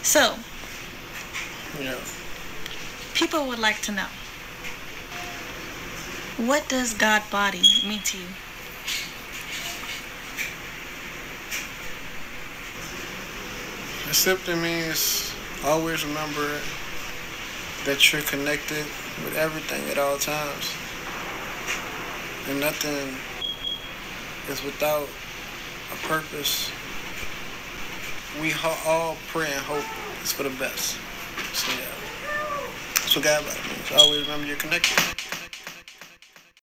So, Yeah. people would like to know, what does God body mean to you? It simply means always remember that you're connected with everything at all times, and nothing is without a purpose. We all pray and hope it's for the best. So yeah, that's what God body means. Always remember you're connected.